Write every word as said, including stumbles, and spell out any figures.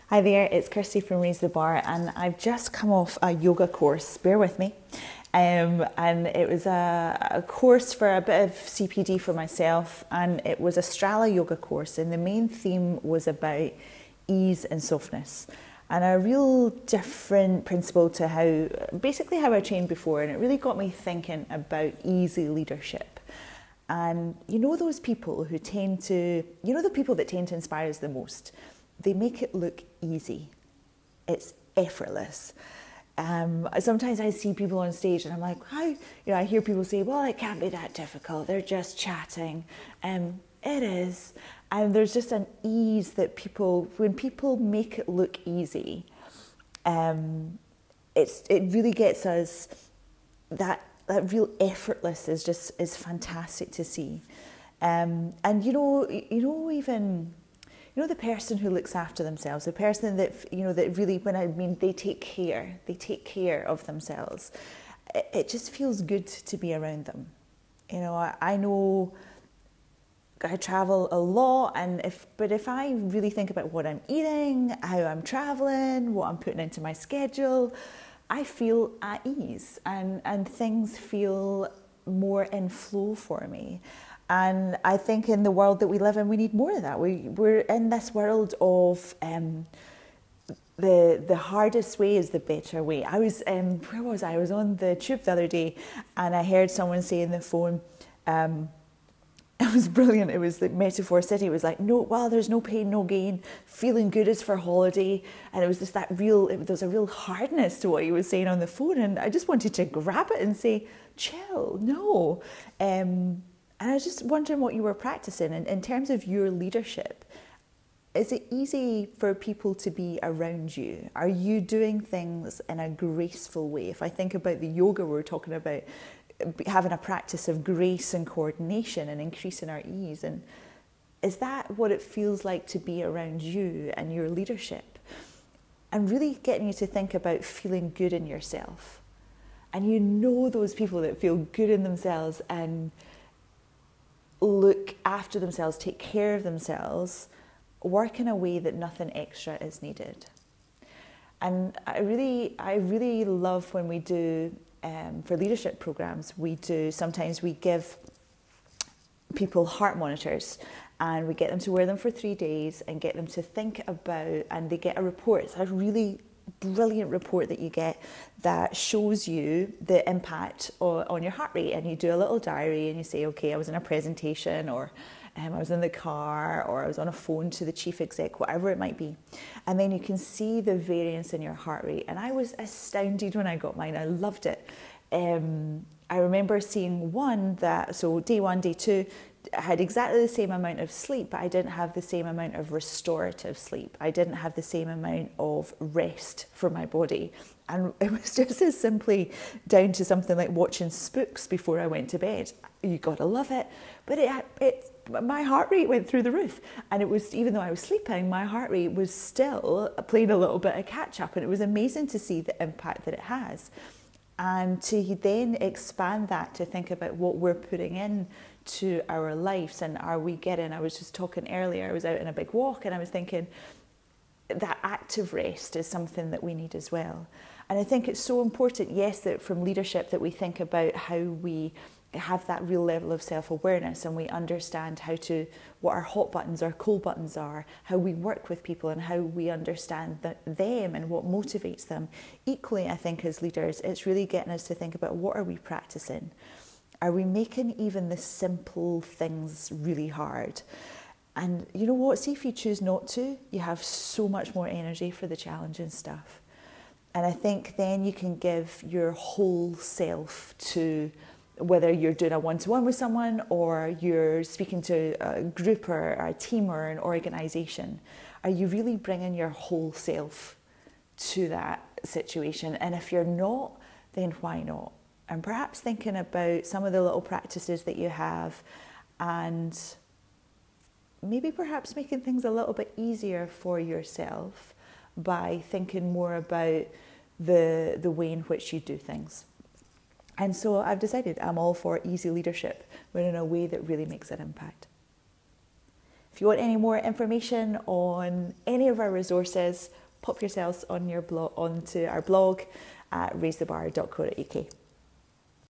Hi there, it's Kirsty from Raise the Bar, and I've just come off a yoga course. Bear with me. Um, and it was a, a course for a bit of C P D for myself, and it was a Strala yoga course, and the main theme was about ease and softness, and a real different principle to how, basically how I trained before, and it really got me thinking about easy leadership. And you know those people who tend to, you know the people that tend to inspire us the most? They make it look easy. It's effortless. Um, sometimes I see people on stage and I'm like, how, you know, I hear people say, well, it can't be that difficult. They're just chatting. Um, it is. And there's just an ease that people, when people make it look easy, um, it's, it really gets us, that, that real effortless is just, is fantastic to see. Um, and you know, you know, even, you know, the person who looks after themselves, the person that, you know, that really, when I mean, they take care, they take care of themselves. It, it just feels good to be around them. You know, I, I know I travel a lot, and if, but if I really think about what I'm eating, how I'm traveling, what I'm putting into my schedule, I feel at ease, and, and things feel more in flow for me. And I think in the world that we live in, we need more of that. We, we're in this world of um, the the hardest way is the better way. I was, um, where was I? I was on the tube the other day, and I heard someone say in the phone, um, it was brilliant. It was the Metaphor City. It was like, no, well, there's no pain, no gain. Feeling good is for holiday. And it was just that real, it, there was a real hardness to what he was saying on the phone. And I just wanted to grab it and say, chill, no. Um, And I was just wondering what you were practicing in, in terms of your leadership. Is it easy for people to be around you? Are you doing things in a graceful way? If I think about the yoga, we're talking about having a practice of grace and coordination and increasing our ease. And is that what it feels like to be around you and your leadership? And really getting you to think about feeling good in yourself. And you know those people that feel good in themselves and look after themselves, take care of themselves, work in a way that nothing extra is needed. And I really, I really love when we do, um, for leadership programs, we do, sometimes we give people heart monitors, and we get them to wear them for three days and get them to think about, and they get a report. It's a really brilliant report that you get that shows you the impact on, on your heart rate, and you do a little diary and you say, okay, I was in a presentation, or um, I was in the car, or I was on a phone to the chief exec, whatever it might be, and then you can see the variance in your heart rate. And I was astounded when I got mine. I loved it. um, I remember seeing one that, so day one, day two, I had exactly the same amount of sleep, but I didn't have the same amount of restorative sleep. I didn't have the same amount of rest for my body. And it was just as simply down to something like watching Spooks before I went to bed. You gotta love it. But it, it, my heart rate went through the roof. And it was, even though I was sleeping, my heart rate was still playing a little bit of catch up. And it was amazing to see the impact that it has. And to then expand that to think about what we're putting in to our lives, and are we getting, I was just talking earlier, I was out in a big walk and I was thinking that active rest is something that we need as well. And I think it's so important, yes, that from leadership that we think about how we have that real level of self-awareness, and we understand how to, what our hot buttons, our cold buttons are, how we work with people and how we understand that, them and what motivates them. Equally, I think as leaders, it's really getting us to think about, what are we practicing? Are we making even the simple things really hard? And you know what? See, if you choose not to, you have so much more energy for the challenging stuff. And I think then you can give your whole self to, whether you're doing a one-to-one with someone or you're speaking to a group or a team or an organisation. Are you really bringing your whole self to that situation? And if you're not, then why not? And perhaps thinking about some of the little practices that you have, and maybe perhaps making things a little bit easier for yourself by thinking more about the, the way in which you do things. And so I've decided I'm all for easy leadership, but in a way that really makes an impact. If you want any more information on any of our resources, pop yourselves on your blog onto our blog at raise the bar dot co dot uk.